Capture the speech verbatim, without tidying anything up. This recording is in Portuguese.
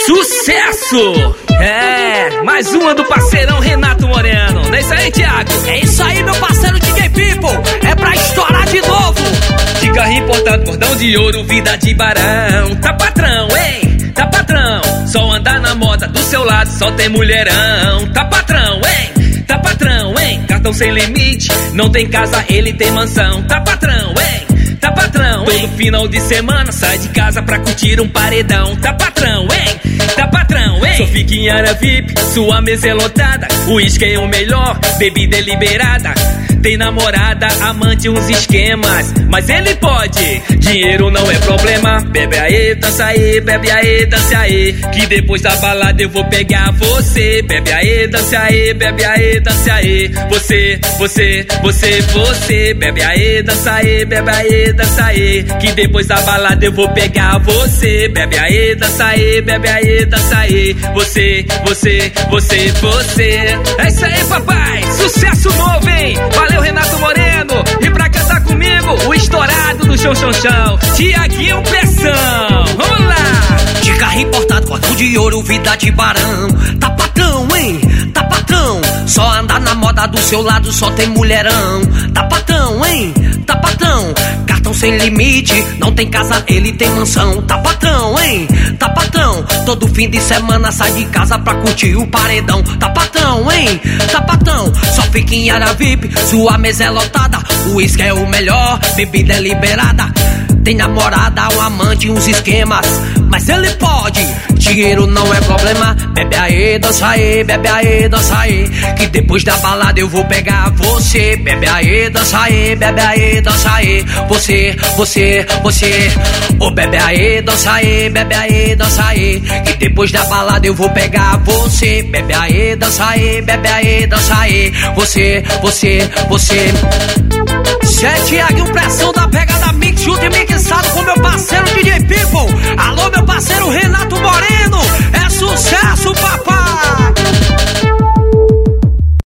Sucesso! É, mais uma do parceirão Renato Moreno. Não é isso aí, Thiago? É isso aí, meu parceiro D J People. É pra estourar de novo. De carro importado, cordão de ouro, vida de barão. Tá patrão, hein? Tá patrão. Só andar na moda, do seu lado só tem mulherão. Tá patrão, hein? Tá patrão, hein? Cartão sem limite, não tem casa, ele tem mansão. Tá patrão, hein? Tá patrão, hein? Todo final de semana sai de casa pra curtir um paredão. Tá patrão, hein? Tá patrão, hein? Só fica em área V I P, sua mesa é lotada. O uísque é o melhor, bebida é liberada. Tem namorada, amante, uns esquemas, mas ele pode, dinheiro não é problema. Bebe aí, dança aí, bebe aí, dança aí, que depois da balada eu vou pegar você. Bebe aí, dança aí, bebe aí, dança aí, você, você, você, você. Bebe aí, dança aí, bebe aí, dança aí, que depois da balada eu vou pegar você. Bebe aí, dança aí, bebe aí, dança aí, você, você, você, você. É isso aí, papai, sucesso novo, hein? Valeu, Renato Moreno. E pra cantar comigo, o estourado do chão, chão, chão, Tiaguinho Pressão. Vamos lá! De carro importado, cordão de ouro, vida de barão. Tá patrão, hein? Tá patrão. Só andar na moda, do seu lado só tem mulherão. Tá patrão, hein? Tá patrão. Cartão sem limite, não tem casa, ele tem mansão. Tá patrão, hein? Tá patrão. Todo fim de semana sai de casa pra curtir o paredão. Tá patrão, hein? Tá patrão. Só fica em área V I P, sua mesa é lotada. O uísque é o melhor, bebida é liberada. Tem namorada, um amante, uns esquemas, mas ele pode, dinheiro não é problema. Bebe aí, dança aí, bebe aí, dança aí, que depois da balada eu vou pegar você. Bebe aí, dança aí, bebe aí, dança aí, você, você, você. Ô, bebe aí, dança aí, bebe aí, dança aí, que depois da balada eu vou pegar você. Bebe aí, dança aí, bebe aí, dança aí, você, você, você. Sete Águia, pressão da pegada mix, junto e mixado com meu parceiro D J People. Alô, meu parceiro Renato